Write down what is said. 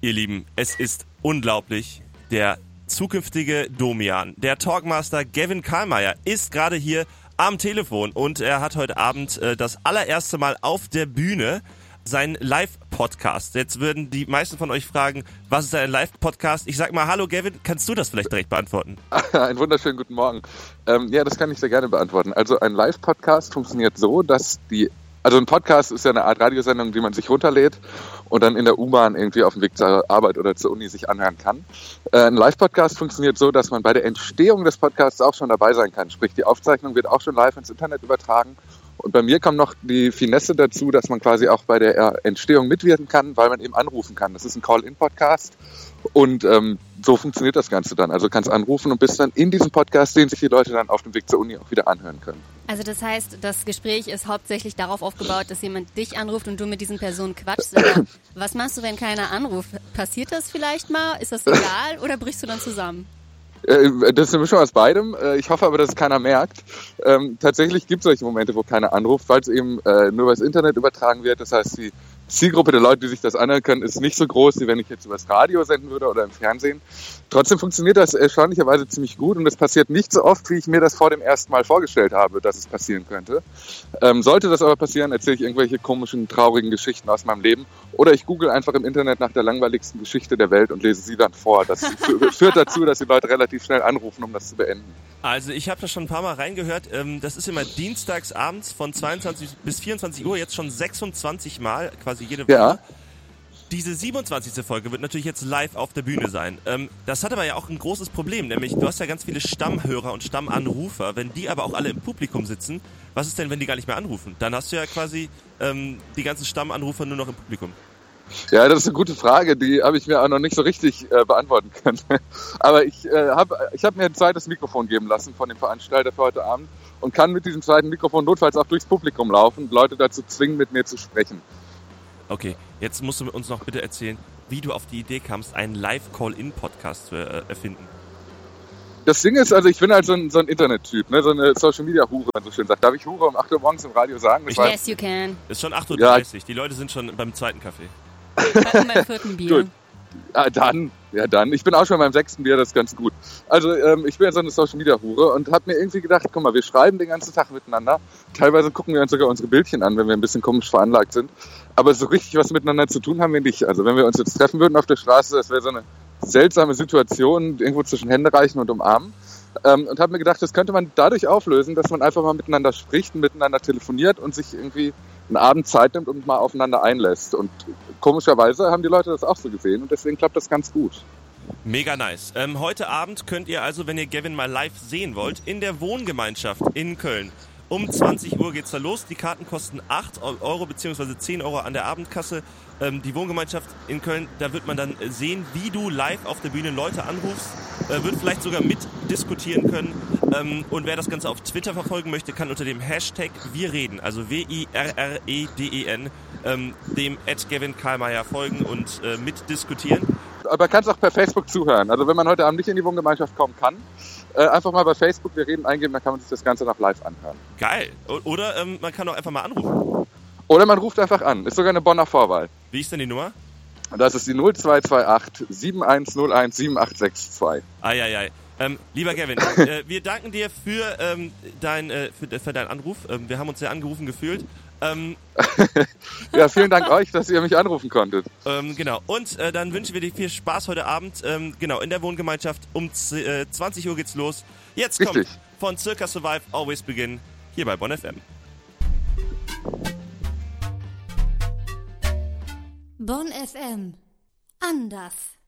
ihr Lieben, es ist unglaublich. Der zukünftige Domian, der Talkmaster Gavin Kallmeyer, ist gerade hier am Telefon und er hat heute Abend das allererste Mal auf der Bühne sein Live-Podcast. Jetzt würden die meisten von euch fragen, was ist ein Live-Podcast? Ich sag mal, hallo Gavin, kannst du das vielleicht direkt beantworten? Einen wunderschönen guten Morgen. Ja, das kann ich sehr gerne beantworten. Also ein Live-Podcast funktioniert so, dass ein Podcast ist ja eine Art Radiosendung, die man sich runterlädt und dann in der U-Bahn irgendwie auf dem Weg zur Arbeit oder zur Uni sich anhören kann. Ein Live-Podcast funktioniert so, dass man bei der Entstehung des Podcasts auch schon dabei sein kann. Sprich, die Aufzeichnung wird auch schon live ins Internet übertragen. Und bei mir kommt noch die Finesse dazu, dass man quasi auch bei der Entstehung mitwirken kann, weil man eben anrufen kann. Das ist ein Call-in-Podcast und so funktioniert das Ganze dann. Also du kannst anrufen und bist dann in diesem Podcast, den sich die Leute dann auf dem Weg zur Uni auch wieder anhören können. Also das heißt, das Gespräch ist hauptsächlich darauf aufgebaut, dass jemand dich anruft und du mit diesen Personen quatschst. Was machst du, wenn keiner anruft? Passiert das vielleicht mal? Ist das egal oder brichst du dann zusammen? Das ist eine Mischung aus beidem. Ich hoffe aber, dass es keiner merkt. Tatsächlich gibt es solche Momente, wo keiner anruft, weil es eben nur über das Internet übertragen wird. Das heißt, die Zielgruppe der Leute, die sich das anhören können, ist nicht so groß, wie wenn ich jetzt über das Radio senden würde oder im Fernsehen. Trotzdem funktioniert das erstaunlicherweise ziemlich gut und es passiert nicht so oft, wie ich mir das vor dem ersten Mal vorgestellt habe, dass es passieren könnte. Sollte das aber passieren, erzähle ich irgendwelche komischen, traurigen Geschichten aus meinem Leben oder ich google einfach im Internet nach der langweiligsten Geschichte der Welt und lese sie dann vor. Das führt dazu, dass die Leute relativ schnell anrufen, um das zu beenden. Also ich habe da schon ein paar Mal reingehört. Das ist immer dienstags abends von 22 bis 24 Uhr, jetzt schon 26 Mal, quasi jede Woche. Ja. Diese 27. Folge wird natürlich jetzt live auf der Bühne sein. Das hat aber ja auch ein großes Problem, nämlich du hast ja ganz viele Stammhörer und Stammanrufer. Wenn die aber auch alle im Publikum sitzen, was ist denn, wenn die gar nicht mehr anrufen? Dann hast du ja quasi die ganzen Stammanrufer nur noch im Publikum. Ja, das ist eine gute Frage, die habe ich mir auch noch nicht so richtig beantworten können. Aber ich hab mir ein zweites Mikrofon geben lassen von dem Veranstalter für heute Abend und kann mit diesem zweiten Mikrofon notfalls auch durchs Publikum laufen und Leute dazu zwingen, mit mir zu sprechen. Okay, jetzt musst du uns noch bitte erzählen, wie du auf die Idee kamst, einen Live-Call-In-Podcast zu erfinden. Das Ding ist, also ich bin halt so ein Internet-Typ, ne? So eine Social-Media-Hure, wenn man so schön sagt. Darf ich Hure um 8 Uhr morgens im Radio sagen? Yes, you can. Ist schon 8.30 Uhr, ja. Die Leute sind schon beim zweiten Kaffee. Beim vierten Bier. Gut. Dann. Ich bin auch schon beim 6. Bier, das ist ganz gut. Also ich bin ja so eine Social-Media-Hure und habe mir irgendwie gedacht, guck mal, wir schreiben den ganzen Tag miteinander. Teilweise gucken wir uns sogar unsere Bildchen an, wenn wir ein bisschen komisch veranlagt sind. Aber so richtig was miteinander zu tun haben wir nicht. Also wenn wir uns jetzt treffen würden auf der Straße, das wäre so eine seltsame Situation, irgendwo zwischen Hände reichen und umarmen. Und habe mir gedacht, das könnte man dadurch auflösen, dass man einfach mal miteinander spricht und miteinander telefoniert und sich irgendwie einen Abend Zeit nimmt und mal aufeinander einlässt. Und komischerweise haben die Leute das auch so gesehen und deswegen klappt das ganz gut. Mega nice. Heute Abend könnt ihr also, wenn ihr Gavin mal live sehen wollt, in der Wohngemeinschaft in Köln. Um 20 Uhr geht's da los. Die Karten kosten 8 Euro bzw. 10 Euro an der Abendkasse. Die Wohngemeinschaft in Köln, da wird man dann sehen, wie du live auf der Bühne Leute anrufst, wird vielleicht sogar mitdiskutieren können. Und wer das Ganze auf Twitter verfolgen möchte, kann unter dem Hashtag WirReden, also WIRREDEN, dem @GavinKallmeyer folgen und mitdiskutieren. Aber kannst auch per Facebook zuhören. Also wenn man heute Abend nicht in die Wohngemeinschaft kommen kann, einfach mal bei Facebook Wir reden eingeben, dann kann man sich das Ganze noch live anhören. Geil. Oder man kann auch einfach mal anrufen. Oder man ruft einfach an. Ist sogar eine Bonner Vorwahl. Wie ist denn die Nummer? Das ist die 0228 7101 7862. Eieiei. Lieber Gavin, wir danken dir für deinen Anruf. Wir haben uns sehr angerufen gefühlt. Ja, vielen Dank euch, dass ihr mich anrufen konntet. Genau. Und dann wünschen wir dir viel Spaß heute Abend. Genau, in der Wohngemeinschaft. Um 20 Uhr geht's los. Jetzt kommt Richtig. Von Circa Survive Always Begin hier bei Bonn FM. Bonn FM. Anders.